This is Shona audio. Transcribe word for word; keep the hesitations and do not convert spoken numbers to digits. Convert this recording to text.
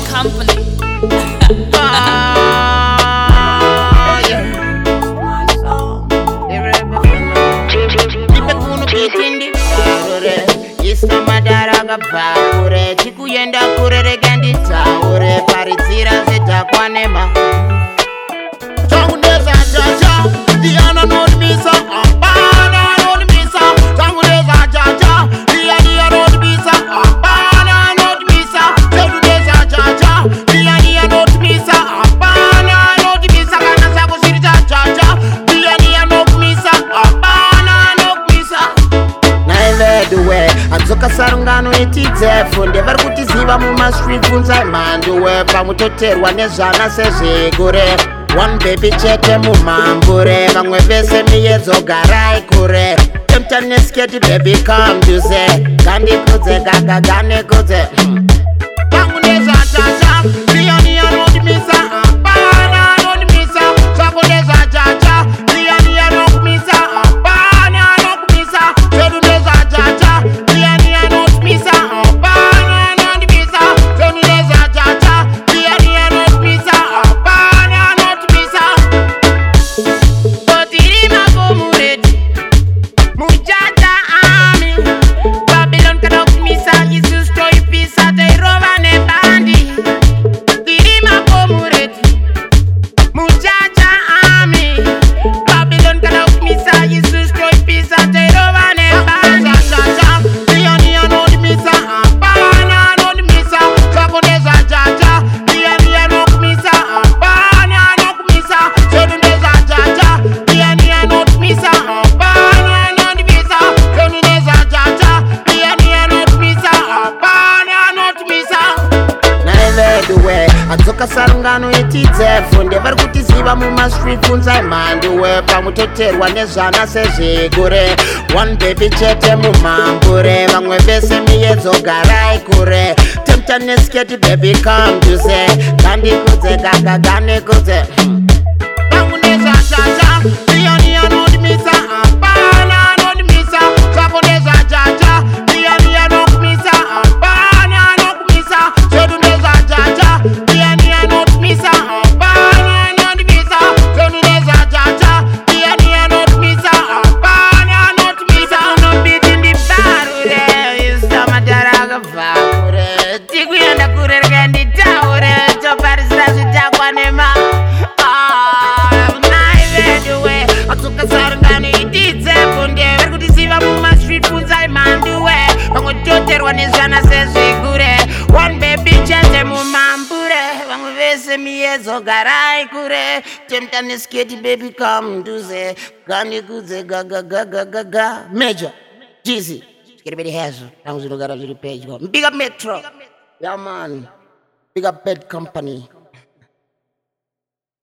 company. Ah, yeah. Isna madara gabakure chikuyenda kurerega nditaure paridzira zedhakwanema tangundeza jaja diana nodbisa apana nodbisa tangundeza jaja dia dia nodbisa apana nodbisa tangundeza jaja dia dia nodbisa apana nodbisa kana zako ziri jaja dia dia nodbisa apana nodbisa naiveduwe adzoka sarungano itidzefu ndevari kutiziva mumastreet kunzai mhanduwe pamutoterwa nezvana sezvegure one baby chete mumhambure vamwe vese miyedzo garai kure temtanesketi baby kamduze gandikudze gagaganekudze vangu nezvatata ndiyaniyanodimisa apana anodimisa zvako nezvatata ndiyaniyanodimisa apana anodimisa zvedu nezvatata ndiyaniyanodimisa apana anodimisa zvedu nezvatata ndiyaniyanodimisa apana anodimisa kotiri makomureti muchacha ami Babylon kadokimisa Yesus toipisa teirova nebandi tiri makomureti muchacha ami Babylon kadokimisa Yesus toipisa teirova nebandi chacha ndiyani anodimisa apana anodimisa zvako nezvachacha ndiyani anokumisa apana anokumisa zvedu nezvachacha ndiyani anokumisa apana anodimisa zvedu nezvachacha ndiyani anokumisa apana anotumisa naiveduwe adzoka sarungano itidzefu ndevari kutiziva mumastreet kunzai mhanduwe pamutoterwa nezvana sezvegure one baby chete mumhambure vamwe vese miyedzo garai kure temtanesketi baby kamduze gandikudze gagaganekudze vangu nezvachacha ndiyani anodimisa apana anodimisa zvako nezvachacha ndiyani anokumisa apana anokumisa zvedu nezvachacha ndiyani anokumisa apana anodimisa zvedu nezvachacha ndiyani anokumisa apana anotumisa unobiti ndibarure isamadhara akabvakure tikuyenda kurereka nditaure toparisira zvitakwanema naiveduwe atsoka sarungano itidzepo ndevari kutiziva mumastreet kunzai mhanduwe vamwe toterwa nezvana sezvigure one baby chete mumhambure vamwe vese miyedzo garai kure temtanesketi baby kamduze gandikudze gagagagagaga major jizi zvikereveri hazvo tangu zvinogara zviri pedyo big up metro yeah man big up bed company